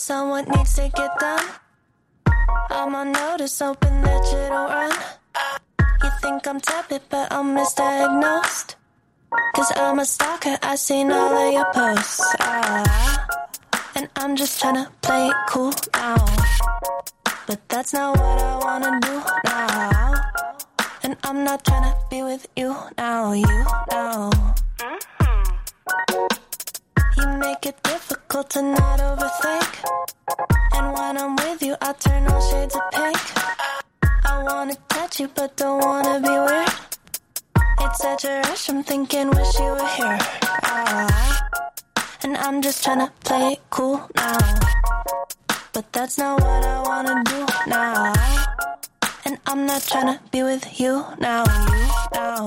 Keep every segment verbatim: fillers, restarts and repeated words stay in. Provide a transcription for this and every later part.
focus on what needs to get done. I'm on notice, hoping that you don't run. You think I'm tepid, but I'm misdiagnosed. Cause I'm a stalker, I seen all of your posts. Ah, and I'm just tryna play it cool now. But that's not what I wanna do now. And I'm not tryna be with you now, you now. You make it difficult to not overthink. And when I'm with you, I turn all shades of pink. I wanna touch you, but don't wanna be weird. It's such a rush, I'm thinking, wish you were here. Ah, and I'm just tryna play it cool now. But that's not what I wanna do now. And I'm not tryna be with you now, you now.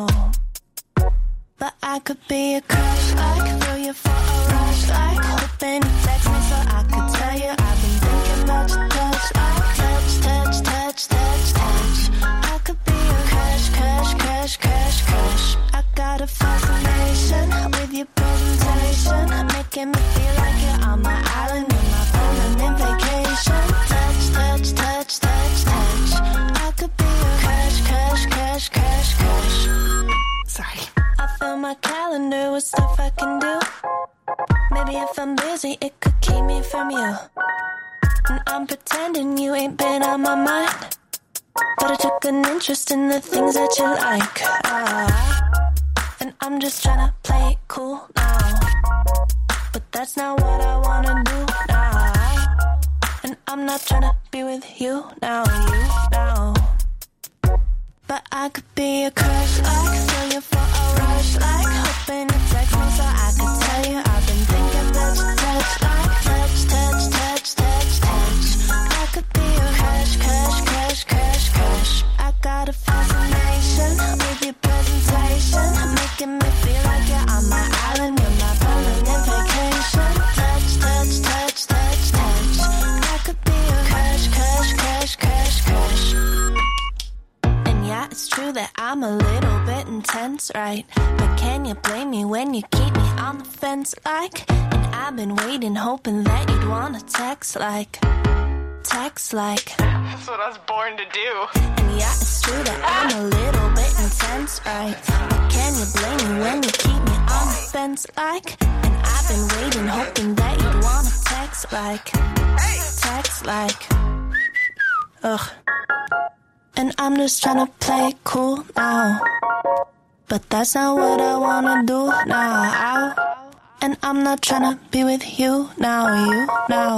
But I could be a crush, I could feel you for a rush. Like hoping you text me so I could tell you I've been thinking about your touch. Like touch, touch, touch, touch, touch. I could be a crush, crush, crush, crush, crush. I got a fascination with your presentation, making me feel like you're on my island with my permanent vacation. Touch, touch, touch, touch, touch. I could be a crush, crush, crush, crush, crush. Sorry. I fill my calendar with stuff I can do. Maybe if I'm busy, it could keep me from you. And I'm pretending you ain't been on my mind, but I took an interest in the things that you like. Ah, and I'm just tryna play it cool now. But that's not what I wanna do now. And I'm not tryna be with you now, you now. But I could be a crush, I could feel you for a rush. Like hoping you text me so I could tell you I've been thinking about your touch. Like touch, touch, touch, touch, touch. I could be a crush, crush, crush, crush, crush. I got a fascination with your presentation, making me feel like you're on my island with my permanent vacation. Touch, touch, touch, touch, touch. I could be a crush, crush, crush, crush, crush. Yeah, it's true that I'm a little bit intense, right? But can you blame me when you keep me on the fence, like? And I've been waiting, hoping that you'd wanna text, like. Text, like. That's what I was born to do. And yeah, it's true that I'm a little bit intense, right? But can you blame me when you keep me on the fence, like? And I've been waiting, hoping that you'd wanna text, like. Text, like. Ugh. And I'm just tryna play it cool now. But that's not what I wanna do now. And I'm not tryna be with you now, you now.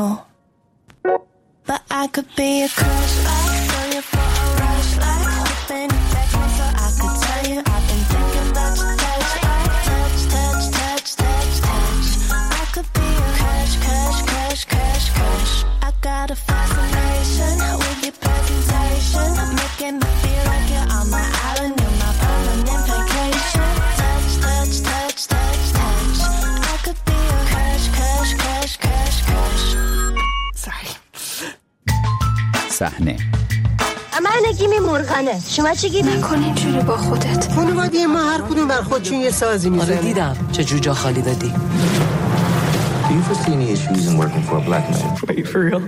But I could be a crush, I could feel you for a rush. Like hoping you text me so I could tell you I've been thinking about your touch. Like touch, touch, touch, touch, touch. I could be a crush, crush, crush, crush, crush. I got a fascination with your presentation, making me feel like you're on my island, you're my permanent vacation. Touch, touch, touch, touch, touch. I could be a crush, crush, crush, crush, crush. Sorry. صحنه اما نگیمی مرغانه. شما چی گیمی؟ نکن اینجوری با خودت. خانواده ما هر کدوم بر خودشون یه سازی میزنن. آره دیدم چه جوجا خالی دادی. Do you foresee any issues in working for a black man? Are you for real?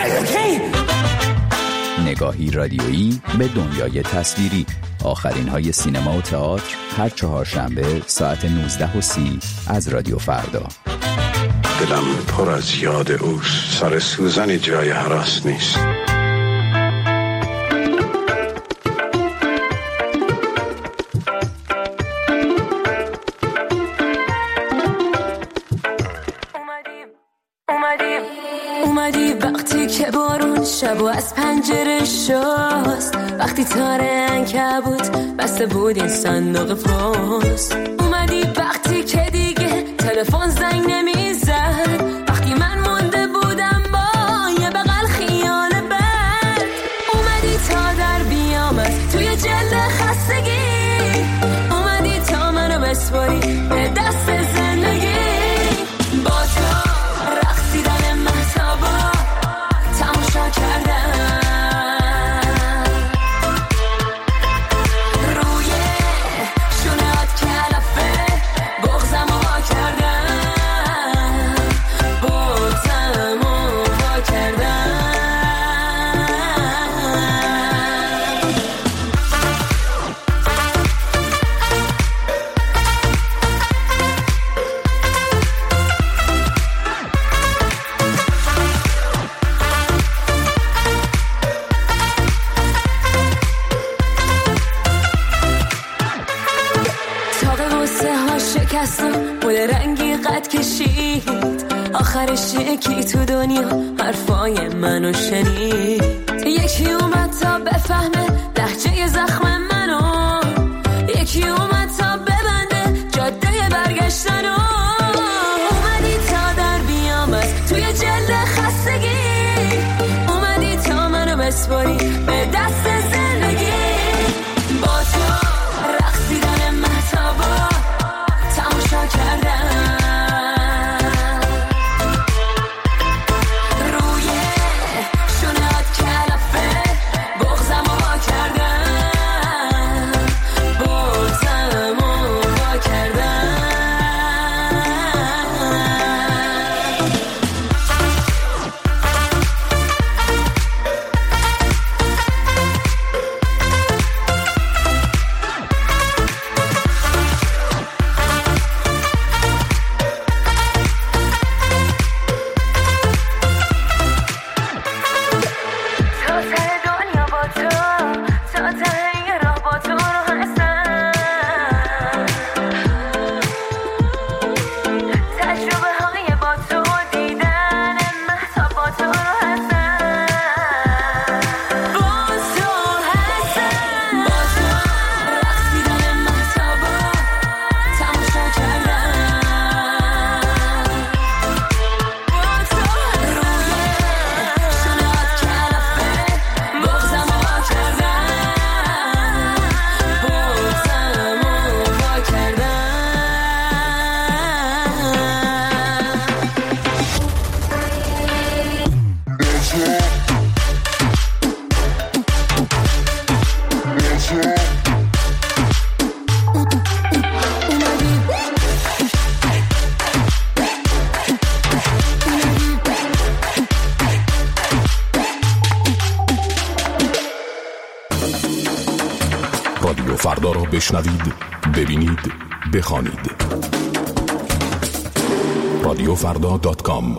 نگاهی رادیویی به دنیای تصویری. آخرین های سینما و تئاتر هر چهارشنبه ساعت نوزده و سی از رادیو فردا. دلم پر از یاد اوست، سر سوزن جای هراس نیست. اومدی وقتی که بارون شب و از پنجره شست، وقتی تاره عنکبوت بسته بود این صندوق پست. اومدی وقتی که دیگه تلفن زنگ نمیزد، وقتی من مونده بودم با یه بغل خیال بد. اومدی تا در بیام از توی جلد خستگی، اومدی تا منو بسپاری به دست زندگی. با تو رقصیدن مهتابا تماشا کردم، روی شونهات کلفه بغزم ها کردم. ها شکست و مول رنگی قد کشید، آخرش یکی تو دنیا حرفای منو شنید. یکی اومد تا بفهمه لهجه زخم منو، یکی اومد تا ببنده جاده برگشتنو. اومدی تا در بیام از توی جلد خستگی، اومدی تا منو بسپاری به دست زندگی. با تو رقصیدن مهتابا تماشا کردم، روی شونهات کلافه بغزم رو وا کردم، بغزم رو وا کردم. رادیو فردا را بشنوید، ببینید، بخوانید. رادیو فردا دات کام.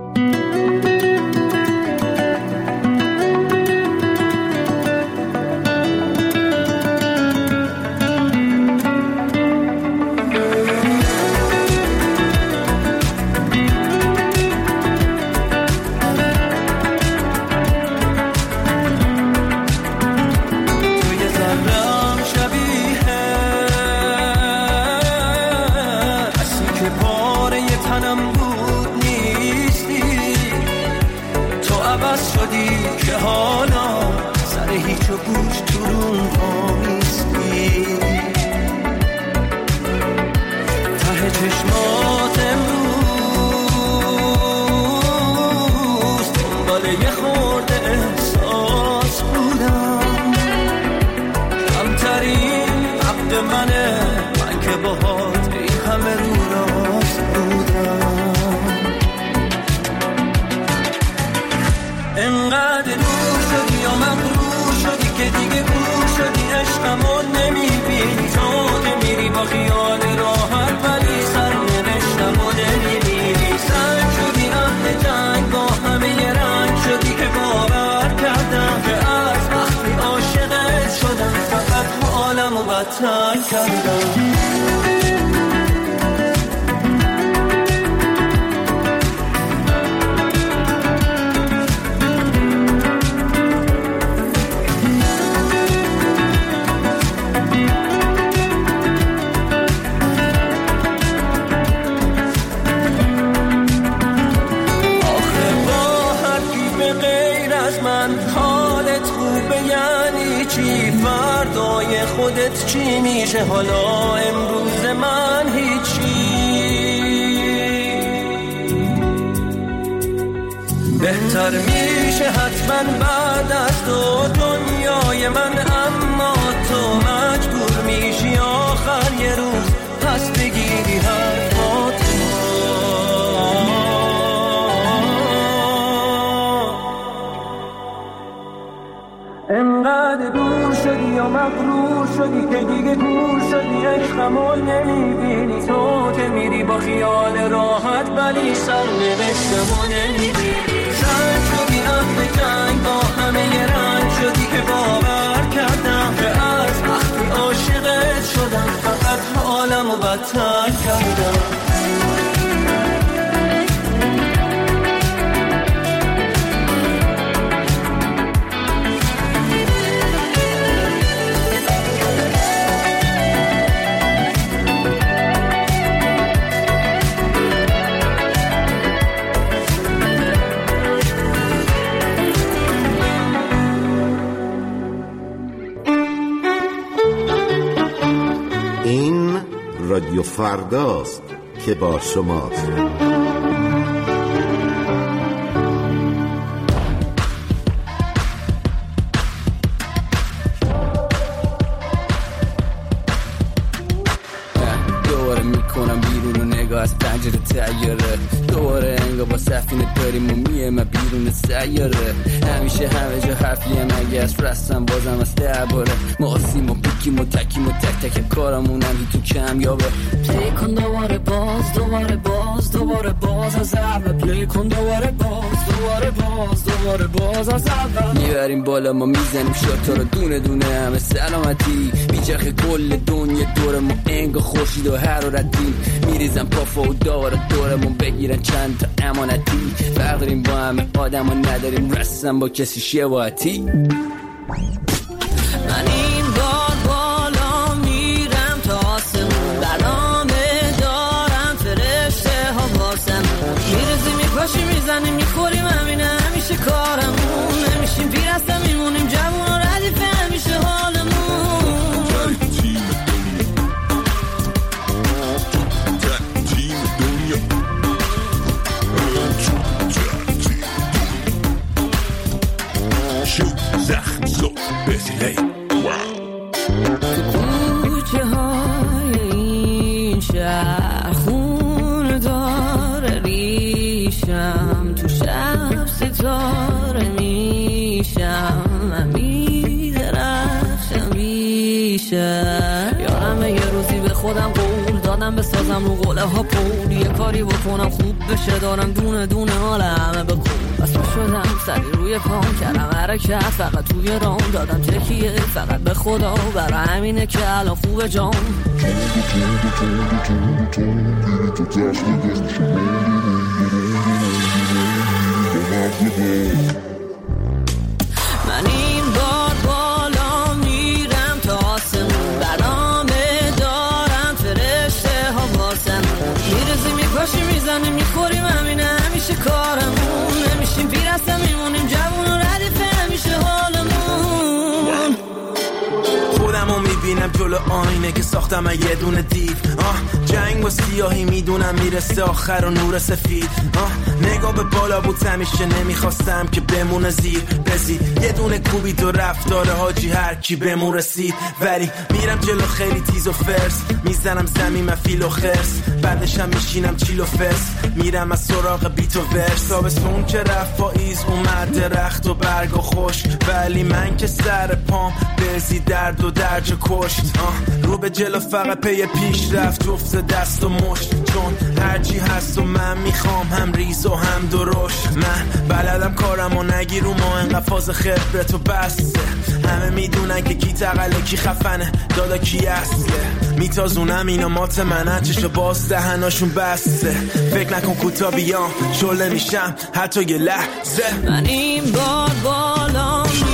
خودت چی میشه حالا امروز من هیچی. بهتر میشه حتما بعد از تو دنیای من، اما تو مجبور میشی آخر یه روز پس بگیری حرفات. انقدر دور شدی یا مغرور شدی که دیگه دور شدی، عشقمو نمیبینی تو که میری با خیال راحت، ولی سرنوشتمو نمیبینی. زن شدی اهل جنگ با همه ی رنگ شدی که باور کردم که از وقتی عاشقت شدم فقط حالمو رو بدتر کردم. رادیو فرداست که با شماست. دوباره میکنم بیرون و نگاه از پنجره تیاره، دوباره انگار با سفینه داریم و میه بیرون سیاره. همیشه همه جا حرفیم اگه از رستم بازم از درباره ما آسیم و بیکیم و تکیم و تک تک کارمونم تو کم یابه. پلی کن دوباره باز دوباره باز دوباره باز از اول، پلی کن دوباره باز دوباره باز دوباره باز از اول. میبریم بالا ما میزنیم شاتا رو دونه دونه همه سلامتی، میچرخه کل دنیا دور ما انگار خورشید و حرارتی. میریزم پافا و داور دورمون بگیرن چند تا امانتی، فرق داریم با همه آدم و نداریم رسم با کسی شباهتی. من این بار بالا میرم تا آسمون، برنامه دارم فرشته ها واسم، میرزیم میپاشیم میزنیم میخوریم همینه همیشه کارمون، نمیشیم پیر هستم میمونیم جوون و ردیفه همیشه حالمون. زخم زود بزیلی تو کوچه های این شهر خون داره ریشم، تو شب ستاره میشم، من میدرخشم بیشم. یارم یه روزی به خودم قول دادم بسازم رو قوله ها پول، یه کاری بکنم خوب بشه دارم دونه دونه حال همه بکن. بس شدم سری روی پام کردم حرکت فقط توی رام دادم تکیه فقط به خدا، برای همینه که الان خوبه جام. من این بار بالا میرم تا آسمون، برنامه دارم فرشته ها واسم، میرزیم میپاشیم میزنیم میخوریم همینه همیشه کارمون، نمیشیم پیر هستم میمونیم جوون و ردیفه همیشه حالمون. خودمو میبینم جلو آینه که ساختم یه دونه دیو، آه جنگ و سیاهی میدونم میرسه آخر و نور سفید، آه نگاه به بالا بود همیشه نمیخواستم که بمونه زیر بزید، یه دونه کوبید و رفتار حاجی هر کی بمون رسید، ولی میرم جلو خیلی تیز و فرس، میزنم زمین من فیل و خرس، بعدشم میشینم چیل و فرس، میرم از سراغ بیت و ورس. تابستون که رفت پاییز اومد درخت و برگ و خشک، ولی من که سر پام بزی درد و درج کشت، آه رو به جلو فقط پی پیش رفت جفت دست و مشت، چون هرچی هست و من میخوام هم ریز و هم درشت. من بلدم کارم و نگیر رو ما انقدر فاز خبرت و بسته، همه میدونن که کی تقله کی خفنه دادا کی اصله، میتازونم اینا مات منن چشو باز دهناشون بسته، فکر نکن کوتا بیام شله میشم حتی یه لحظه. من این بار بالا